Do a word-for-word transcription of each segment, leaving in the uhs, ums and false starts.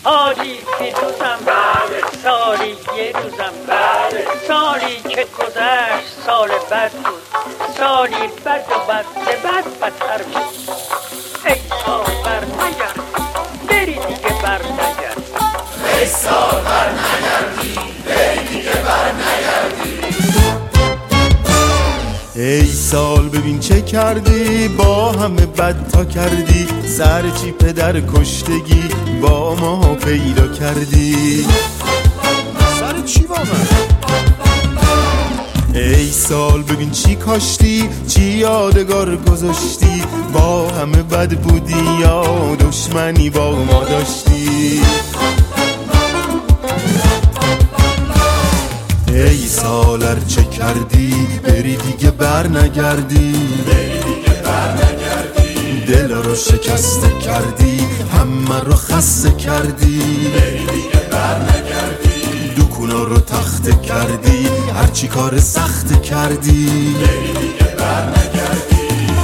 حالی پیروزم، سالی یه روزم، سالی که گذشت سال بد بود، سالی بد و بد به بد بدتر بود. ای سال بر نگرد بری دیگه بر نگرد، ای سال بر نگردی بری دیگه بر نگردی. ای سال ببین چه کردی، با همه بد تا کردی، سر چی پدر کشتگی با ما پیدا کردی. سر چی با من؟ ای سال ببین چی کاشتی، چی یادگار گذاشتی، با همه بد بودی یا دشمنی با ما داشتی. ای سال ار چه کردی، بری دیگه بر نگردی، بری دیگه بر نگردی. دل رو شکسته کردی، همه رو خسته کردی، بری دیگه بر نگردی. دکونا رو تخته کردی، هرچی کار سخت کردی، بری دیگه بر نگردی.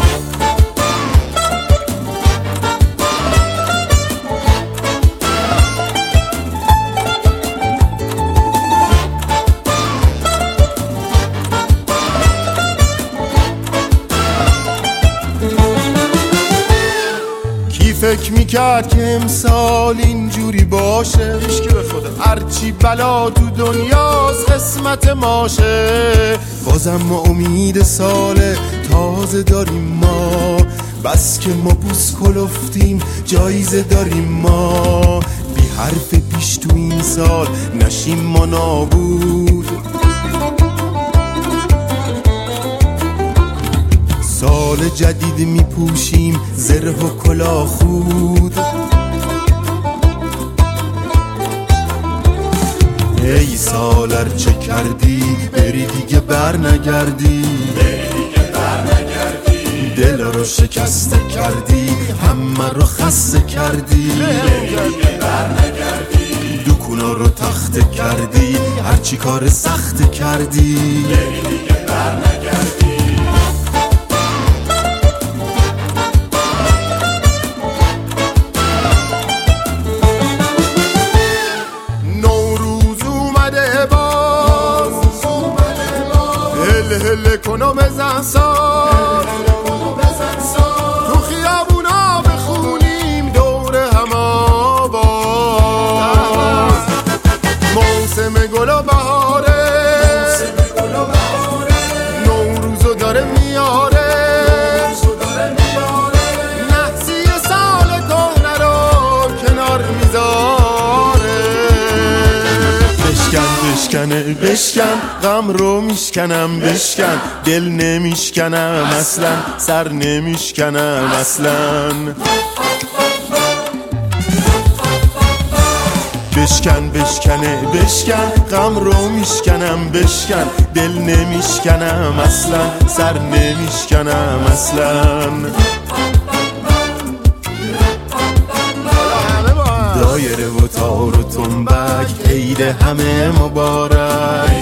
فکر میکرد که امسال اینجوری باشه، هیچکی به خدا. هرچی بلا تو دنیاست قسمت ماشه. بازم ما امید سال تازه داریم ما، بس که ما بوس کلفتیم جایزه داریم ما. بی حرف پیش تو این سال نشیم ما نابود، سال جدید میپوشیم زره و کلاه خود. ای سال ار چه کردی، بری دیگه بر نگردی، بری دیگه بر نگردی. دل رو شکسته کردی، همه رو خسته کردی، بری دیگه بر نگردی. دکونا رو تخته کردی، هرچی کار سخت کردی، بری دیگه بر نگردی. هل کنو بزن سال، تو خیابونا بخونیم دور هم آواز. موسم گل و بهاره، نوروزو داره میاره، نحسی سال کهنه رو کنار میذاره. بشکن بشکنه بشکن، غم رو میشکنم بشکن، دل نمیشکنم اصلا، سر نمیشکنم اصلا. بشکن بشکنه بشکن، غم رو میشکنم بشکن، دل نمیشکنم اصلا، سر نمیشکنم اصلا. دایره و تار و تنبک، عید همه مبارک،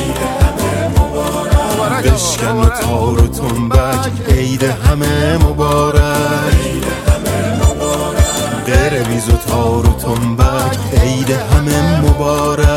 بشکن و تار و تنبک، عید همه مبارک، قرمیز و تار و تنبک، عید همه مبارک.